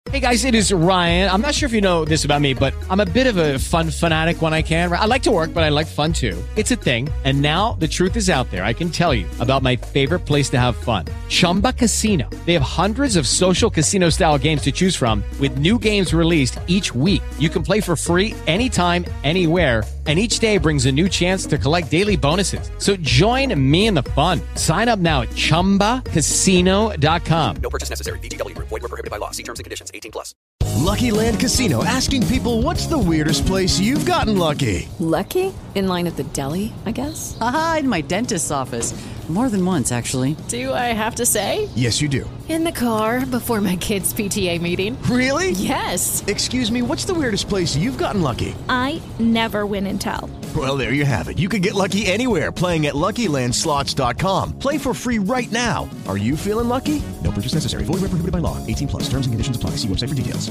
Hey guys, it is Ryan. I'm not sure if you know this about me, but I'm a bit of a fun fanatic when I can. I like to work, but I like fun too. It's a thing. And now the truth is out there. I can tell you about my favorite place to have fun. Chumba Casino. They have hundreds of social casino style games to choose from with new games released each week. You can play for free anytime, anywhere. And each day brings a new chance to collect daily bonuses. So join me in the fun. Sign up now at ChumbaCasino.com. No purchase necessary. VGW. Void where prohibited by law. See terms and conditions. 18+. Lucky Land Casino, asking people, what's the weirdest place you've gotten lucky? Lucky? In line at the deli, I guess? Aha, in my dentist's office. More than once, actually. Do I have to say? Yes, you do. In the car before my kids' PTA meeting. Really? Yes. Excuse me, what's the weirdest place you've gotten lucky? I never win and tell. Well, there you have it. You can get lucky anywhere, playing at LuckyLandSlots.com. Play for free right now. Are you feeling lucky? No purchase necessary. Void where prohibited by law. 18+. Terms and conditions apply. See website for details.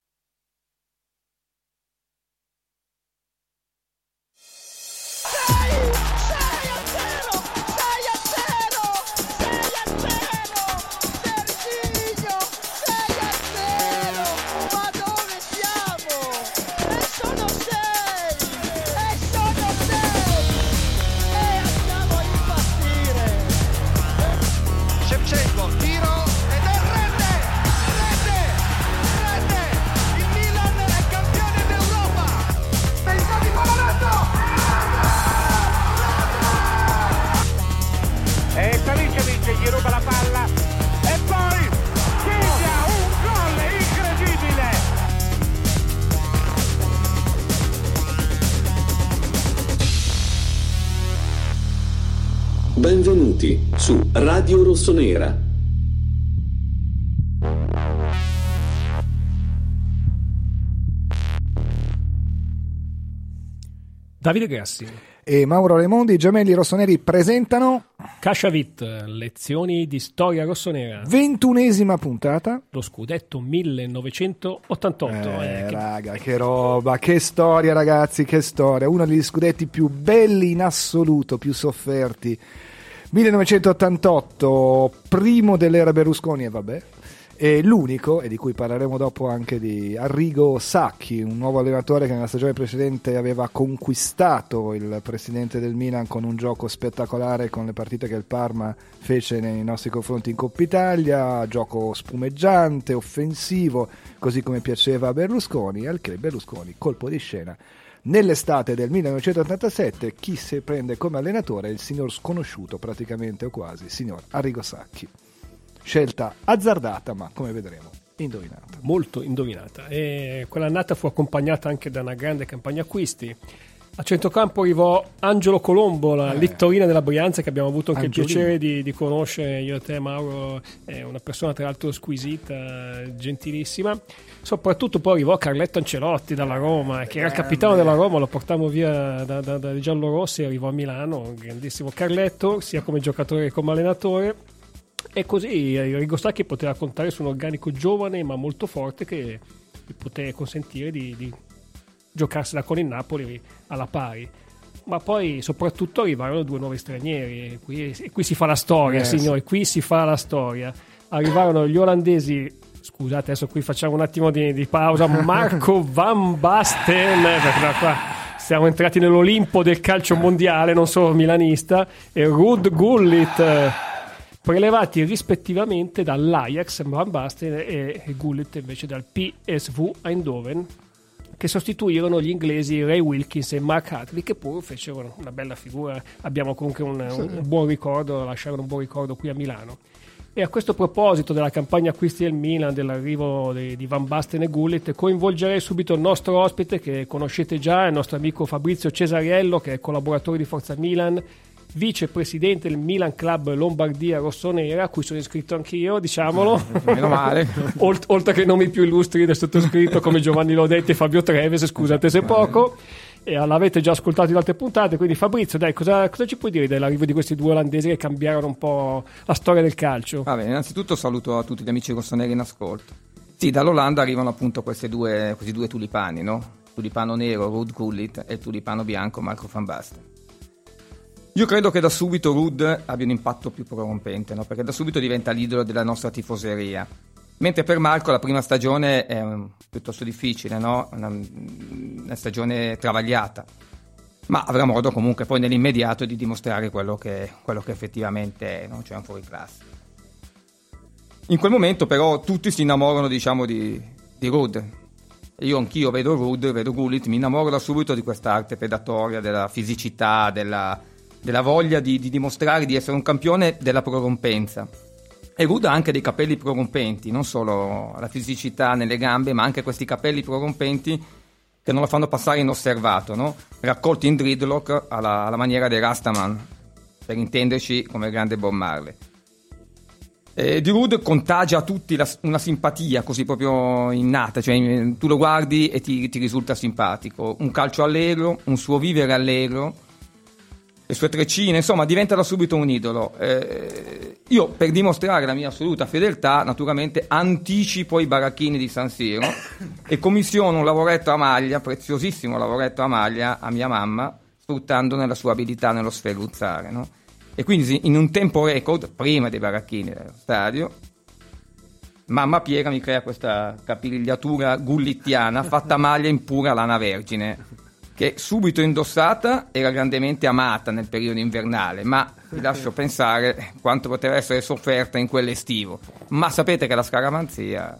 Gli ruba la palla e poi segna un gol incredibile. Benvenuti su Radio Rossonera. Davide Grassi e Mauro Raimondi, i gemelli rossoneri, presentano Casciavit, lezioni di storia rossonera. 21esima puntata. Lo scudetto 1988. Raga, che roba, che storia ragazzi, che storia. Uno degli scudetti più belli in assoluto, più sofferti. 1988, primo dell'era Berlusconi e vabbè. E l'unico, e di cui parleremo dopo anche, di Arrigo Sacchi, un nuovo allenatore che nella stagione precedente aveva conquistato il presidente del Milan con un gioco spettacolare, con le partite che il Parma fece nei nostri confronti in Coppa Italia, gioco spumeggiante, offensivo, così come piaceva a Berlusconi, al che Berlusconi, colpo di scena. Nell'estate del 1987 chi si prende come allenatore è il signor sconosciuto praticamente o quasi, signor Arrigo Sacchi. Scelta azzardata, ma come vedremo, indovinata. Molto indovinata. E quell'annata fu accompagnata anche da una grande campagna acquisti. A centrocampo arrivò Angelo Colombo, la Littorina della Brianza, che abbiamo avuto anche il piacere di conoscere io e te, Mauro. È una persona tra l'altro squisita, gentilissima. Soprattutto poi arrivò Carletto Ancelotti dalla Roma, che era il capitano della Roma, lo portammo via dai giallorossi e arrivò a Milano. Grandissimo Carletto, sia come giocatore che come allenatore. E così Arrigo Sacchi poteva contare su un organico giovane ma molto forte che gli poteva consentire di giocarsela con il Napoli alla pari. Ma poi soprattutto arrivarono due nuovi stranieri e qui si fa la storia, signori, qui si fa la storia. Arrivarono gli olandesi, scusate adesso qui facciamo un attimo di pausa, Marco van Basten, perché da qua siamo entrati nell'Olimpo del calcio mondiale, non solo milanista, e Ruud Gullit, prelevati rispettivamente dall'Ajax Van Basten e Gullit invece dal PSV Eindhoven, che sostituirono gli inglesi Ray Wilkins e Mark Hartley, che pur fecero una bella figura. Abbiamo comunque un buon ricordo, lasciarono un buon ricordo qui a Milano. E a questo proposito della campagna acquisti del Milan, dell'arrivo di Van Basten e Gullit, coinvolgerei subito il nostro ospite che conoscete già, il nostro amico Fabrizio Cesariello, che è collaboratore di Forza Milan, vicepresidente del Milan Club Lombardia Rossonera, a cui sono iscritto anch'io, diciamolo. Meno male. Oltre che nomi più illustri del sottoscritto come Giovanni Lodetti e Fabio Treves, scusate se poco, e l'avete già ascoltato in altre puntate. Quindi Fabrizio, dai, cosa ci puoi dire dell'arrivo di questi due olandesi che cambiarono un po' la storia del calcio? Va bene, innanzitutto saluto a tutti gli amici rossoneri in ascolto. Sì, dall'Olanda arrivano appunto questi due tulipani, no? Tulipano nero Ruud Gullit e il tulipano bianco Marco van Basten. Io credo che da subito Ruud abbia un impatto più prorompente, no? Perché da subito diventa l'idolo della nostra tifoseria. Mentre per Marco la prima stagione è piuttosto difficile, no? Una stagione travagliata, ma avrà modo comunque poi nell'immediato di dimostrare quello che effettivamente è, no? Cioè un fuoriclasse. In quel momento però tutti si innamorano, diciamo, di Ruud. Io anch'io vedo Ruud, vedo Gullit, mi innamoro da subito di questa arte predatoria, della fisicità, della voglia di dimostrare di essere un campione, della prorompenza. E Ruud ha anche dei capelli prorompenti, non solo la fisicità nelle gambe, ma anche questi capelli prorompenti che non lo fanno passare inosservato, no? Raccolti in dreadlock alla maniera dei Rastaman, per intenderci, come il grande Bob Marley. Di Ruud contagia a tutti una simpatia così proprio innata, cioè tu lo guardi e ti risulta simpatico. Un calcio allegro, un suo vivere allegro, le sue treccine, insomma diventa da subito un idolo. Io, per dimostrare la mia assoluta fedeltà, naturalmente anticipo i baracchini di San Siro e commissiono un lavoretto a maglia, preziosissimo lavoretto a maglia, a mia mamma, sfruttandone la sua abilità nello sferruzzare, no? E quindi in un tempo record, prima dei baracchini dello stadio, mamma Piera mi crea questa capigliatura gullittiana fatta a maglia in pura lana vergine, che subito indossata era grandemente amata nel periodo invernale, ma vi lascio pensare quanto poteva essere sofferta in quell'estivo. Ma sapete che la scaramanzia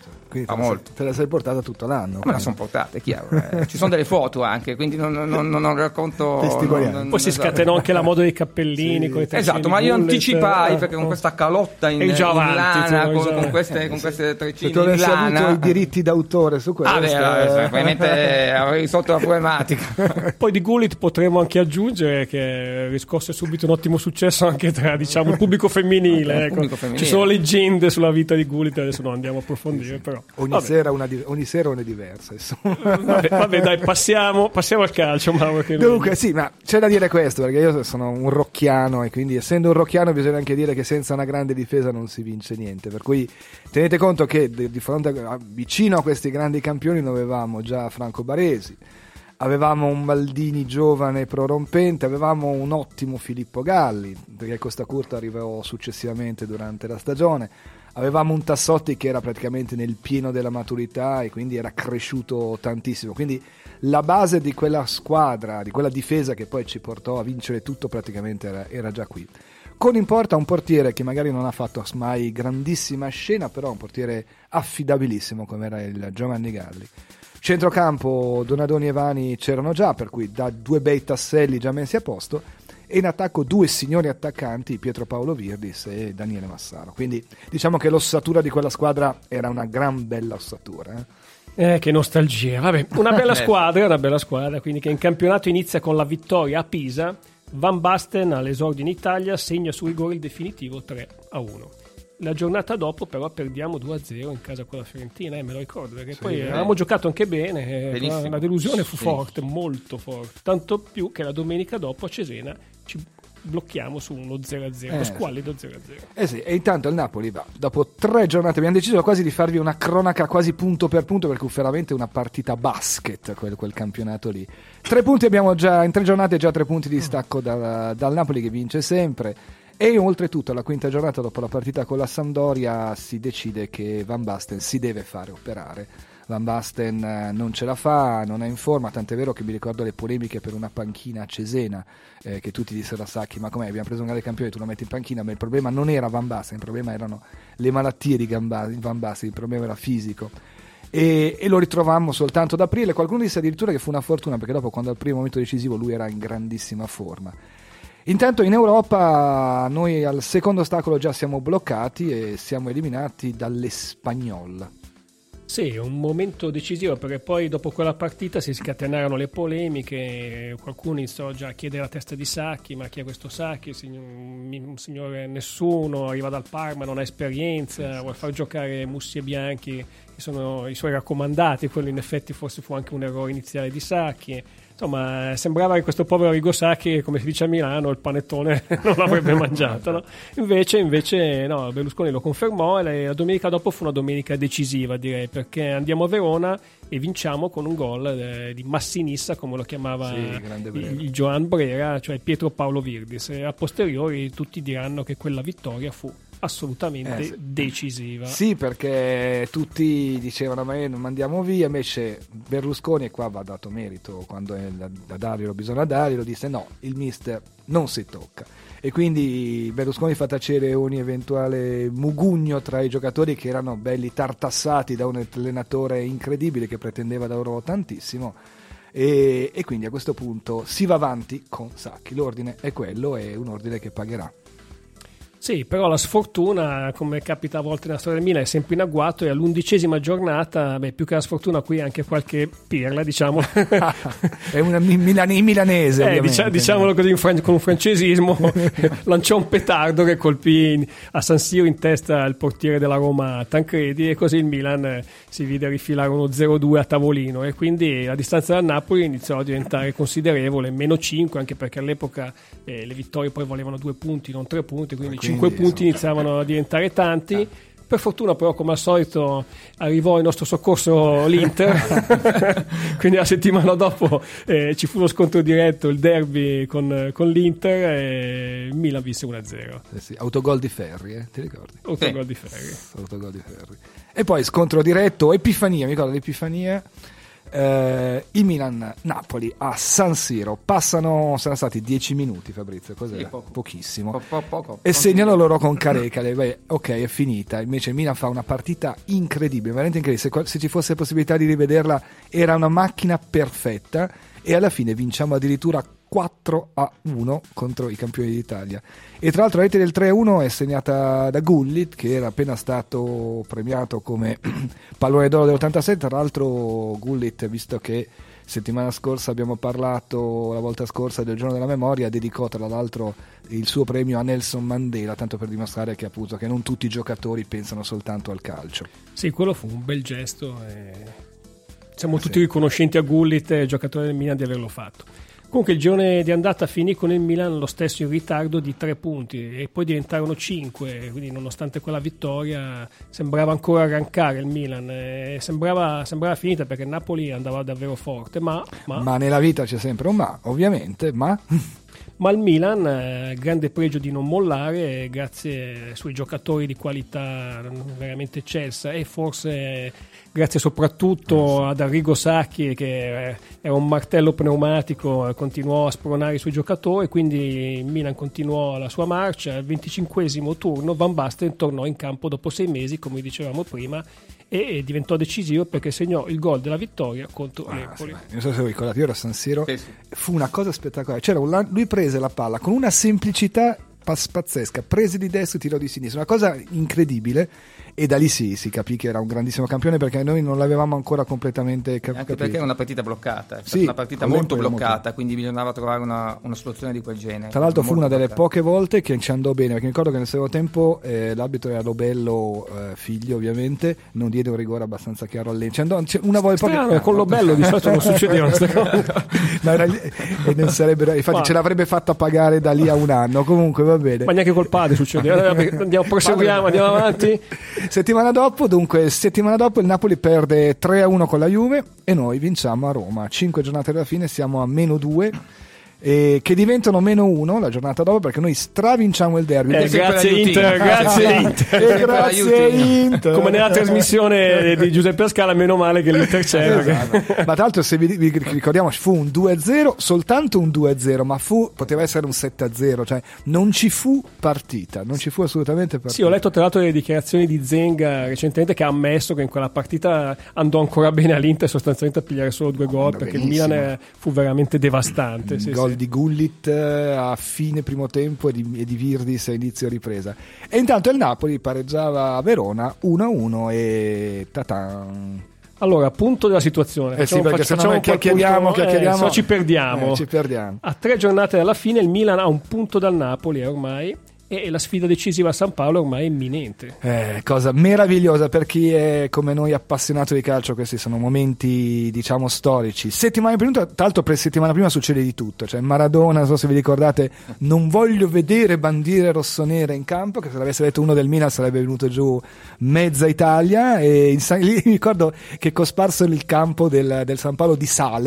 fa molto. Te la sei portata tutto l'anno. Me la sono portata, è chiaro. Ci sono delle foto anche, quindi non racconto. Poi si scatenò anche la moda dei cappellini. Con esatto, ma io anticipai perché con questa calotta in lana, con queste treccine se tu avessi avuto i diritti d'autore su questo, probabilmente avrei risolto la problematica. Poi di Gullit potremmo anche aggiungere che riscosse subito un ottimo successo anche tra, diciamo, il pubblico femminile. Ci sono leggende sulla vita di Gullit, adesso non andiamo a approfondire, però ogni sera una è diversa, vabbè, dai, passiamo al calcio, Mauro, dunque sì, ma c'è da dire questo, perché io sono un rocchiano e quindi essendo un rocchiano bisogna anche dire che senza una grande difesa non si vince niente, per cui tenete conto che di fronte vicino a questi grandi campioni noi avevamo già Franco Baresi, avevamo un Maldini giovane prorompente, avevamo un ottimo Filippo Galli, perché Costa Curta arrivò successivamente durante la stagione, avevamo un Tassotti che era praticamente nel pieno della maturità e quindi era cresciuto tantissimo, quindi la base di quella squadra, di quella difesa che poi ci portò a vincere tutto praticamente era già qui, con in porta un portiere che magari non ha fatto mai grandissima scena, però un portiere affidabilissimo come era il Giovanni Galli. Centrocampo Donadoni e Vani c'erano già, per cui da due bei tasselli già messi a posto, e in attacco due signori attaccanti, Pietro Paolo Virdis e Daniele Massaro, quindi diciamo che l'ossatura di quella squadra era una gran bella ossatura. Che nostalgia, vabbè, una bella squadra, quindi che in campionato inizia con la vittoria a Pisa. Van Basten all'esordio in Italia segna su rigore il definitivo 3-1. La giornata dopo però perdiamo 2-0 in casa con la Fiorentina, me lo ricordo, perché poi avevamo giocato anche bene, la delusione fu forte, molto forte, tanto più che la domenica dopo a Cesena ci blocchiamo su uno 0-0, squallido 0-0. Sì, e intanto il Napoli va, dopo 3 giornate abbiamo deciso quasi di farvi una cronaca quasi punto per punto, perché fu veramente una partita basket quel campionato lì. 3 punti abbiamo già, in 3 giornate già 3 punti di stacco dal Napoli che vince sempre. E oltretutto alla quinta giornata dopo la partita con la Sampdoria si decide che Van Basten si deve fare operare. Van Basten non ce la fa, non è in forma, tant'è vero che mi ricordo le polemiche per una panchina a Cesena, che tutti dissero a Sacchi: ma com'è, abbiamo preso un grande campione, tu lo metti in panchina? Ma il problema non era Van Basten, il problema erano le malattie di Van Basten, il problema era fisico. E lo ritrovammo soltanto ad aprile. Qualcuno disse addirittura che fu una fortuna, perché dopo, quando al primo momento decisivo, lui era in grandissima forma. Intanto in Europa noi al secondo ostacolo già siamo bloccati e siamo eliminati dall'Espanyol. Sì, un momento decisivo, perché poi dopo quella partita si scatenarono le polemiche, qualcuno iniziò già a chiedere la testa di Sacchi: ma chi è questo Sacchi? Un signore nessuno, arriva dal Parma, non ha esperienza, vuole far giocare Mussi e Bianchi, che sono i suoi raccomandati. Quello in effetti forse fu anche un errore iniziale di Sacchi. Insomma, sembrava che questo povero Arrigo Sacchi, come si dice a Milano, il panettone non l'avrebbe mangiato, no? Invece no, Berlusconi lo confermò e la domenica dopo fu una domenica decisiva, direi, perché andiamo a Verona e vinciamo con un gol di Massinissa, come lo chiamava il Joan Brera, cioè Pietro Paolo Virdis. E a posteriori tutti diranno che quella vittoria fu assolutamente decisiva. Sì, perché tutti dicevano ma non mandiamo via, invece Berlusconi, e qua va dato merito, quando da Dario bisogna darglielo, disse no, il mister non si tocca, e quindi Berlusconi fa tacere ogni eventuale mugugno tra i giocatori che erano belli tartassati da un allenatore incredibile che pretendeva da loro tantissimo, e quindi a questo punto si va avanti con Sacchi. L'ordine è quello, è un ordine che pagherà. Sì, però la sfortuna, come capita a volte nella storia del Milan, è sempre in agguato, e all'11ª giornata, più che la sfortuna qui anche qualche pirla, diciamo. È una milanese, diciamolo così, con un francesismo, lanciò un petardo che colpì a San Siro in testa al portiere della Roma Tancredi, e così il Milan si vide rifilare uno 0-2 a tavolino, e quindi la distanza dal Napoli iniziò a diventare considerevole, -5, anche perché all'epoca le vittorie poi valevano 2 punti, non 3 punti, quindi 5 punti iniziavano a diventare tanti. Per fortuna però, come al solito, arrivò in nostro soccorso l'Inter. Quindi la settimana dopo ci fu lo scontro diretto, il derby con l'Inter, e il Milan vinse 1-0. Sì. Autogol di Ferri, ti ricordi? Autogol di Ferri. E poi scontro diretto, Epifania, mi ricordo l'Epifania, il Milan-Napoli a San Siro. Saranno stati 10 minuti, Fabrizio, cos'è? Sì, pochissimo. Poco. E segnano loro con Carecale. Ok, è finita. Invece il Milan fa una partita incredibile, veramente incredibile. Se ci fosse possibilità di rivederla, era una macchina perfetta, e alla fine vinciamo addirittura 4-1 contro i campioni d'Italia. E tra l'altro la rete del 3-1 è segnata da Gullit, che era appena stato premiato come pallone d'oro dell'87. Tra l'altro Gullit, visto che settimana scorsa abbiamo parlato, la volta scorsa, del giorno della memoria, dedicò tra l'altro il suo premio a Nelson Mandela, tanto per dimostrare che appunto che non tutti i giocatori pensano soltanto al calcio. Sì, quello fu un bel gesto, siamo tutti riconoscenti a Gullit, giocatore del Milan, di averlo fatto. Comunque il girone di andata finì con il Milan lo stesso in ritardo di 3 punti, e poi diventarono 5, quindi nonostante quella vittoria sembrava ancora arrancare il Milan, sembrava finita, perché il Napoli andava davvero forte, ma nella vita c'è sempre un ma, ovviamente, ma il Milan, grande pregio di non mollare, grazie ai suoi giocatori di qualità veramente eccelsa, e forse grazie soprattutto ad Arrigo Sacchi, che era un martello pneumatico, continuò a spronare i suoi giocatori, quindi il Milan continuò la sua marcia. Al 25esimo turno Van Basten tornò in campo dopo 6 mesi, come dicevamo prima, e diventò decisivo perché segnò il gol della vittoria contro l'Empoli. Non so se vi ricordate, io ero a San Siro, fu una cosa spettacolare. Lui prese la palla con una semplicità pazzesca, prese di destra e tirò di sinistra, una cosa incredibile, e da lì si capì che era un grandissimo campione, perché noi non l'avevamo ancora completamente capito. Anche perché era una partita bloccata, una partita molto bloccata, quindi bisognava trovare una soluzione di quel genere. Tra l'altro fu una delle poche volte che ci andò bene, perché mi ricordo che nel secondo tempo l'arbitro era Lobello, figlio ovviamente, non diede un rigore abbastanza chiaro una volta proprio con Lobello di solito non succedeva questa cosa. Infatti ce l'avrebbe fatta pagare da lì a un anno. Comunque va bene, ma neanche col padre succedeva. Proseguiamo, andiamo avanti. Settimana dopo il Napoli perde 3-1 con la Juve, e noi vinciamo a Roma. 5 giornate alla fine siamo a -2, che diventano -1 la giornata dopo, perché noi stravinciamo il derby. Grazie Inter. Grazie Inter. Come nella trasmissione di Giuseppe Scala, meno male che l'Inter c'era. Esatto. Ma tra l'altro, se vi ricordiamo, fu un 2-0, soltanto un 2-0, ma poteva essere un 7-0, cioè non ci fu partita, non ci fu assolutamente partita. Sì, ho letto tra l'altro le dichiarazioni di Zenga recentemente, che ha ammesso che in quella partita andò ancora bene all'Inter, sostanzialmente a pigliare solo 2 gol, perché il Milan fu veramente devastante. Gol di Gullit a fine primo tempo e di Virdis a inizio ripresa, e intanto il Napoli pareggiava a Verona 1-1 e tatan. Allora, punto della situazione, perché se no chiacchieriamo, se no ci perdiamo. A 3 giornate dalla fine il Milan ha un punto dal Napoli ormai, e la sfida decisiva a San Paolo ormai è imminente. Cosa meravigliosa per chi è come noi appassionato di calcio. Questi sono momenti, diciamo, storici. Settimana prima, tra l'altro per settimana prima succede di tutto, cioè Maradona, non so se vi ricordate, non voglio vedere bandiere rossonere in campo, che se l'avesse detto uno del Milan sarebbe venuto giù mezza Italia, e lì mi ricordo che cosparsero il campo del San Paolo di sale,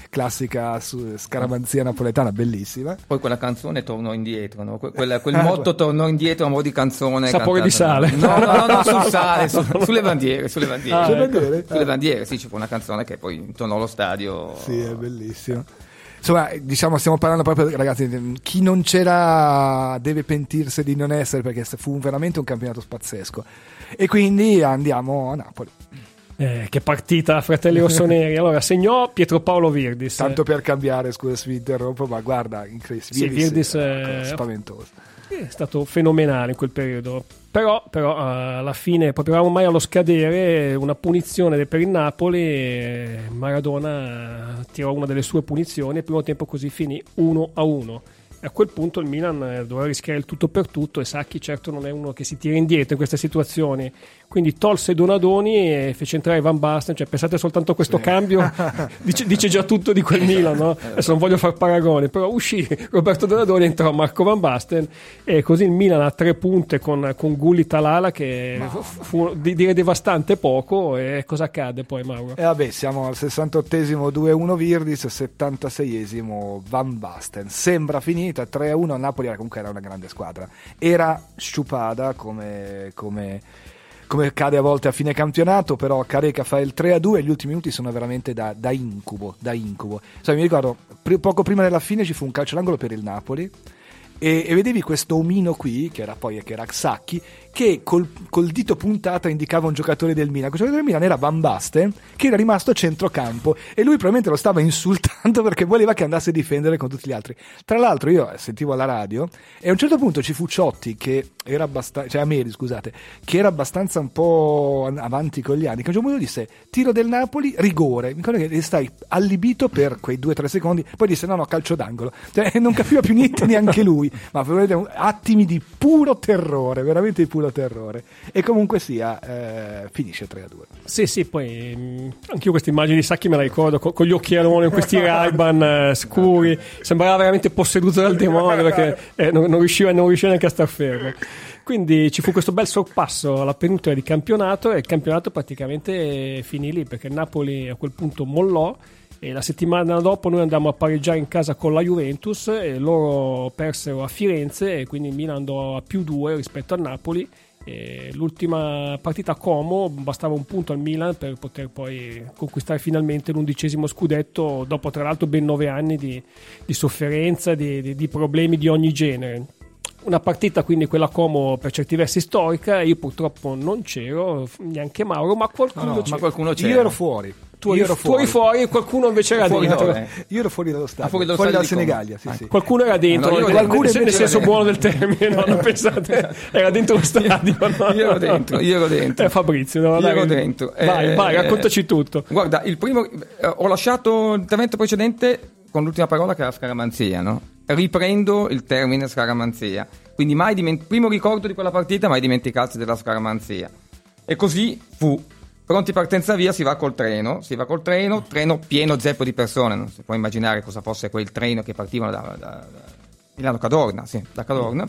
classica scaramanzia napoletana, bellissima. Poi quella canzone tornò indietro, no? Quel motto tornò indietro a mo' di canzone. Sapore di sale. No, sul sale, sulle bandiere. Sulle bandiere, sì, ci fu una canzone che poi tornò allo stadio. Sì, è bellissimo. Insomma, diciamo, stiamo parlando proprio, ragazzi, chi non c'era deve pentirsi di non essere, perché fu veramente un campionato pazzesco. E quindi andiamo a Napoli. Che partita, fratelli rossoneri. Allora, segnò Pietro Paolo Virdis. Tanto per cambiare, scusa se vi interrompo, ma guarda, incredibile. Sì, Virdis spaventoso. È stato fenomenale in quel periodo. Però alla fine, proprio ormai allo scadere, una punizione per il Napoli, Maradona tirò una delle sue punizioni, il primo tempo così finì 1-1. E a quel punto il Milan doveva rischiare il tutto per tutto, e Sacchi certo non è uno che si tira indietro in queste situazioni, quindi tolse Donadoni e fece entrare Van Basten. Cioè, pensate soltanto a questo cambio, dice già tutto di quel Milan, no? Adesso non voglio far paragoni, però uscì Roberto Donadoni, entrò Marco Van Basten, e così il Milan ha 3 punte con Gullit Talala, che fu dire devastante poco. E cosa accade poi, Mauro? Vabbè, siamo al 68esimo 2-1 Virdis, 76esimo Van Basten, sembra finita 3-1. Napoli comunque era una grande squadra, era sciupada come cade a volte a fine campionato, però Careca fa il 3-2 e gli ultimi minuti sono veramente da incubo. Cioè, mi ricordo poco prima della fine ci fu un calcio d'angolo per il Napoli e vedevi questo omino qui, che era Sacchi, che col dito puntato indicava un giocatore del Milan. Quel giocatore del Milan era Van Basten, che era rimasto a centrocampo, e lui probabilmente lo stava insultando perché voleva che andasse a difendere con tutti gli altri. Tra l'altro io sentivo alla radio e a un certo punto ci fu Ciotti, che era abbastanza, Ameri, scusate, che era abbastanza un po' avanti con gli anni, che a un certo punto disse tiro del Napoli, rigore. Mi ricordo che stai allibito per quei 2-3 secondi, poi disse no, calcio d'angolo. Cioè, non capiva più niente neanche lui, ma attimi di puro terrore, veramente di puro terrore. E comunque sia, finisce 3-2. Sì, poi anch'io queste immagini di Sacchi me la ricordo con gli occhialoni, questi Ray-Ban scuri, sembrava veramente posseduto dal demonio, perché non riusciva neanche a star fermo. Quindi ci fu questo bel sorpasso alla penultima di campionato, e il campionato praticamente finì lì, perché il Napoli a quel punto mollò, e la settimana dopo noi andammo a pareggiare in casa con la Juventus e loro persero a Firenze, e quindi il Milan andò a +2 rispetto al Napoli. E l'ultima partita a Como bastava un punto al Milan per poter poi conquistare finalmente l'11° scudetto, dopo tra l'altro ben 9 anni di sofferenza, di problemi di ogni genere. Una partita quindi quella a Como per certi versi storica. Io purtroppo non c'ero, neanche Mauro, ma qualcuno c'era. Io ero fuori. Tu eri fuori, qualcuno invece era dentro. Io ero fuori dallo stadio, fuori dal Senegalia. Sì. Qualcuno era dentro, qualcuno nel senso buono del termine, non pensate, era dentro lo stadio. No? Io ero dentro. Fabrizio, io ero dentro. Vai, raccontaci tutto. Guarda, il primo, ho lasciato l'intervento precedente con l'ultima parola, che era scaramanzia, no? Riprendo il termine scaramanzia, quindi primo ricordo di quella partita, mai dimenticarsi della scaramanzia. E così fu. Pronti partenza via, si va col treno pieno zeppo di persone, non si può immaginare cosa fosse quel treno che partivano da Milano Cadorna, da Cadorna.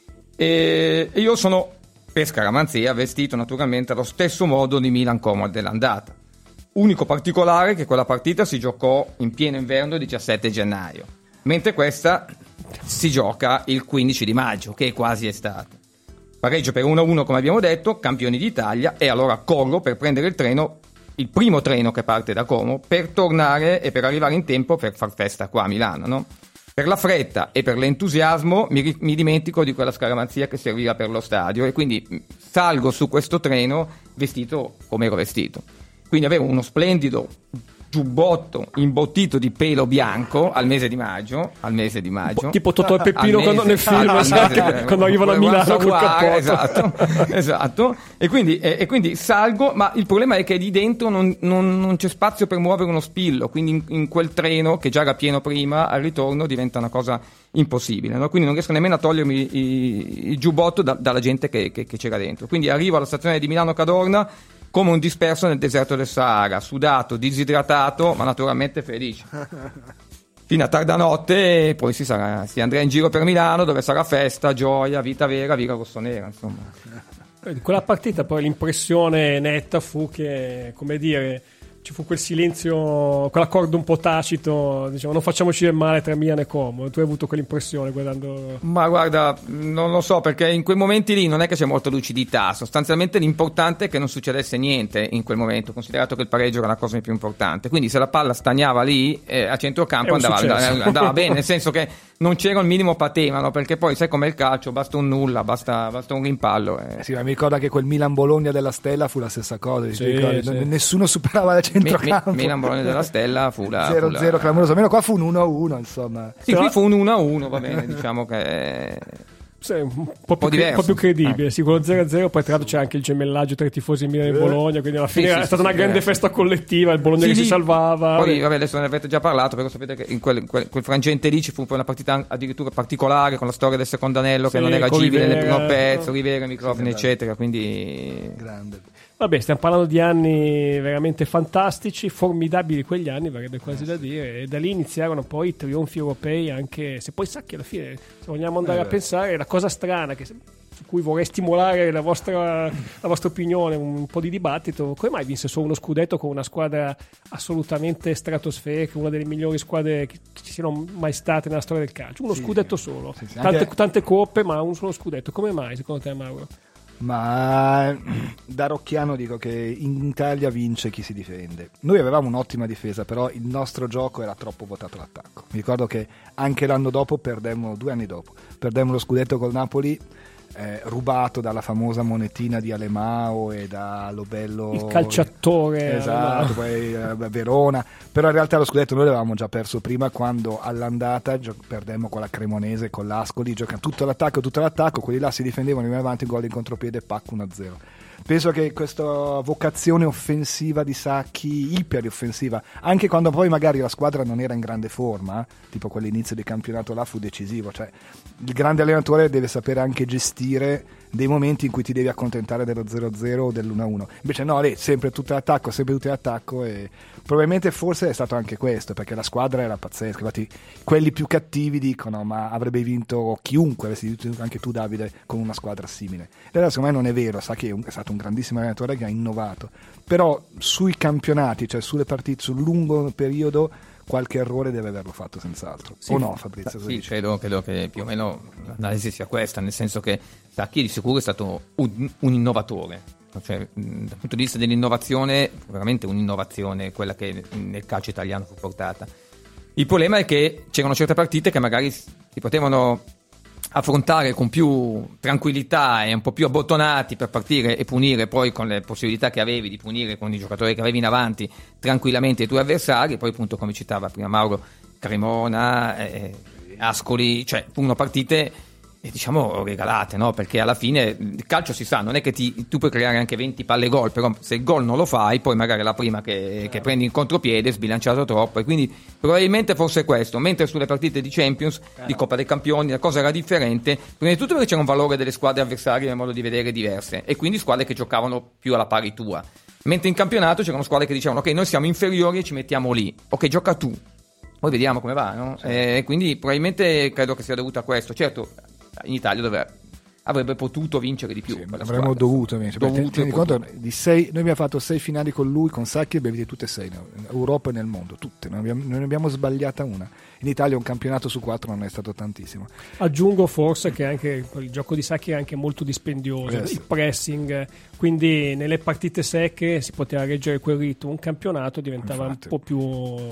E io sono, per scaramanzia, vestito naturalmente allo stesso modo di Milan Como dell'andata. Unico particolare che quella partita si giocò in pieno inverno, il 17 gennaio, mentre questa si gioca il 15 di maggio, che è quasi estate. Pareggio per 1-1, come abbiamo detto, campioni d'Italia, e allora corro per prendere il primo treno che parte da Como, per tornare e per arrivare in tempo per far festa qua a Milano, no? Per la fretta e per l'entusiasmo mi dimentico di quella scaramanzia che serviva per lo stadio, e quindi salgo su questo treno vestito come ero vestito. Quindi avevo uno splendido giubbotto imbottito di pelo bianco al mese di maggio, tipo Totò e Peppino nel film, quando arrivano a Milano col cappotto. Esatto. E quindi salgo, ma il problema è che lì dentro non c'è spazio per muovere uno spillo, quindi in quel treno, che già era pieno prima, al ritorno diventa una cosa impossibile, no? Quindi non riesco nemmeno a togliermi il giubbotto dalla gente che c'era dentro. Quindi arrivo alla stazione di Milano Cadorna come un disperso nel deserto del Sahara, sudato, disidratato, ma naturalmente felice. Fino a tarda notte, e poi si andrà in giro per Milano, dove sarà festa, gioia, vita vera, vita rossonera, insomma. Di quella partita poi l'impressione netta fu che, come dire, ci fu quel silenzio, quell'accordo un po' tacito, diciamo, non facciamoci del male tra Milan e Como. Tu hai avuto quell'impressione guardando? Ma guarda, non lo so, perché in quei momenti lì non è che c'è molta lucidità. Sostanzialmente l'importante è che non succedesse niente in quel momento, considerato che il pareggio era la cosa più importante. Quindi se la palla stagnava lì a centrocampo andava bene, nel senso che non c'era il minimo patema, perché poi sai com'è il calcio, basta un nulla, basta un rimpallo. Sì, ma mi ricordo che quel Milan-Bologna della Stella fu la stessa cosa, sì. Nessuno superava la centrocampo. Milan-Bologna della Stella fu la 0-0 clamoroso, almeno qua fu un 1-1, insomma. Sì, qui fu un 1-1, va bene, diciamo che sì, un po' più credibile. Sì, quello 0-0, poi tra l'altro c'è anche il gemellaggio tra i tifosi di Milan e Bologna, quindi alla fine è stata una grande festa collettiva, il Bologna che si salvava. Poi vabbè, adesso ne avete già parlato, perché sapete che in quel frangente lì ci fu una partita addirittura particolare con la storia del secondo anello, che non era agibile nel primo pezzo, Rivera, microfoni, eccetera, quindi grande. Vabbè, stiamo parlando di anni veramente fantastici, formidabili quegli anni, verrebbe quasi da dire, e da lì iniziarono poi i trionfi europei, anche se poi Sacchi alla fine, se vogliamo andare a pensare, la cosa strana su cui vorrei stimolare la vostra opinione, un po' di dibattito: come mai vinse solo uno scudetto con una squadra assolutamente stratosferica, una delle migliori squadre che ci siano mai state nella storia del calcio? Uno scudetto solo, tante coppe, ma un solo scudetto. Come mai, secondo te, Mauro? Ma da rocchiano dico che in Italia vince chi si difende. Noi avevamo un'ottima difesa, però il nostro gioco era troppo votato all'attacco. Mi ricordo che anche l'anno dopo 2 anni dopo perdemmo lo scudetto col Napoli, rubato dalla famosa monetina di Alemao e da Lobello, il calciatore, esatto, poi Verona. Però in realtà lo scudetto noi l'avevamo già perso prima, quando all'andata perdemmo con la Cremonese, con l'Ascoli, giocano tutto l'attacco, quelli là si difendevano, venivano avanti, gol in contropiede, pac 1-0. Penso che questa vocazione offensiva di Sacchi, iper offensiva, anche quando poi magari la squadra non era in grande forma, tipo quell'inizio di campionato là, fu decisivo. Cioè, il grande allenatore deve sapere anche gestire dei momenti in cui ti devi accontentare dello 0-0 o dell'1-1. Invece no, lì sempre tutto l'attacco, e probabilmente forse è stato anche questo, perché la squadra era pazzesca. Infatti quelli più cattivi dicono: ma avrebbe vinto chiunque, avresti vinto anche tu, Davide, con una squadra simile. E allora secondo me non è vero, sa che è stato un grandissimo allenatore che ha innovato, però sui campionati, cioè sulle partite, sul lungo periodo, qualche errore deve averlo fatto senz'altro. Sì, o no, Fabrizio? Sì, credo che più o meno l'analisi sia questa, nel senso che Sacchi di sicuro è stato un innovatore, cioè dal punto di vista dell'innovazione, veramente un'innovazione quella che nel calcio italiano fu portata. Il problema è che c'erano certe partite che magari si potevano affrontare con più tranquillità e un po' più abbottonati per partire e punire poi con le possibilità che avevi di punire con i giocatori che avevi in avanti tranquillamente i tuoi avversari. E poi appunto, come citava prima Mauro, Cremona, Ascoli, cioè furono partite diciamo regalate, no? Perché alla fine il calcio si sa, non è che tu puoi creare anche 20 palle gol, però se il gol non lo fai, poi magari la prima che prendi in contropiede è sbilanciato troppo, e quindi probabilmente forse questo, mentre sulle partite di Champions, di Coppa dei Campioni, la cosa era differente, prima di tutto perché c'era un valore delle squadre avversarie nel modo di vedere diverse, e quindi squadre che giocavano più alla pari tua, mentre in campionato c'erano squadre che dicevano: ok, noi siamo inferiori e ci mettiamo lì, ok, gioca tu, poi vediamo come va, no? Quindi probabilmente credo che sia dovuto a questo. Certo, in Italia dove avrebbe potuto vincere di più, sì, avremmo dovuto vincere. Tieni conto, di 6, noi abbiamo fatto 6 finali con lui, con Sacchi, e abbiamo vinto tutte e 6 in Europa e nel mondo, tutte, non ne abbiamo sbagliata una. In Italia un campionato su 4 non è stato tantissimo. Aggiungo forse che anche il gioco di Sacchi è anche molto dispendioso, il pressing, quindi nelle partite secche si poteva reggere quel ritmo, un campionato diventava un po' più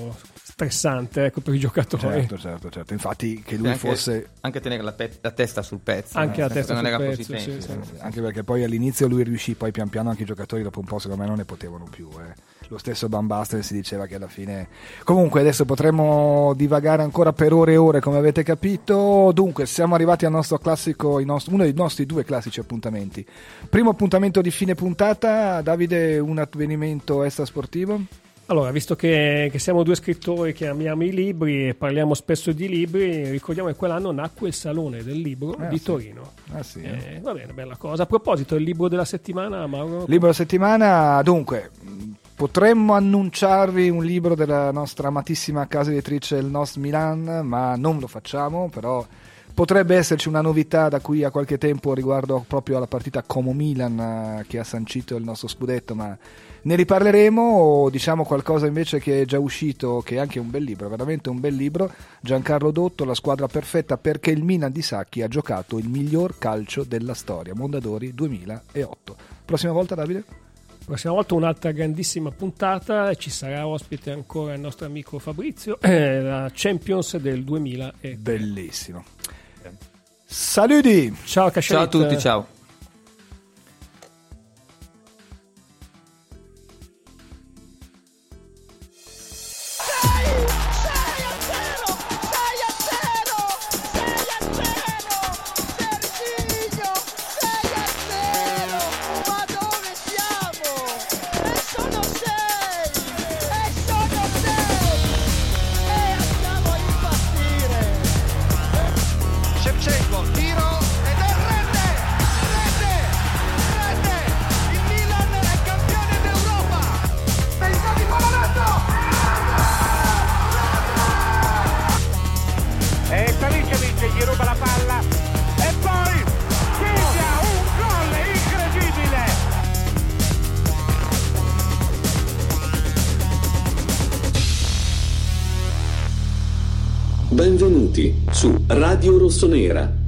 stressante, ecco, per i giocatori. Certo. Infatti che lui fosse anche tenere la testa sul pezzo, anche la testa non sul era pezzo, così semplice. sì. Anche perché poi all'inizio lui riuscì, poi pian piano anche i giocatori dopo un po' secondo me non ne potevano più. Lo stesso Van Basten si diceva che alla fine. Comunque adesso potremmo divagare ancora per ore e ore, come avete capito. Dunque siamo arrivati al nostro classico, uno dei nostri 2 classici appuntamenti. Primo appuntamento di fine puntata. Davide, un avvenimento extrasportivo? Allora, visto che siamo 2 scrittori che amiamo i libri e parliamo spesso di libri, ricordiamo che quell'anno nacque il Salone del Libro di Torino. Sì. Va bene, bella cosa. A proposito, il libro della settimana, Mauro? Libro della settimana, dunque, potremmo annunciarvi un libro della nostra amatissima casa editrice, il Nost Milan, ma non lo facciamo, però Potrebbe esserci una novità da qui a qualche tempo riguardo proprio alla partita Como-Milan che ha sancito il nostro scudetto, ma ne riparleremo. O diciamo qualcosa invece che è già uscito, che è anche un bel libro, veramente un bel libro, Giancarlo Dotto, La squadra perfetta, perché il Milan di Sacchi ha giocato il miglior calcio della storia, Mondadori 2008. Prossima volta, Davide? Prossima volta un'altra grandissima puntata, ci sarà ospite ancora il nostro amico Fabrizio, la Champions del 2000. Bellissimo. Saluti! Ciao Casciarit. Ciao a tutti, ciao. Gli ruba la palla e poi segna un gol incredibile. Benvenuti su Radio Rossonera.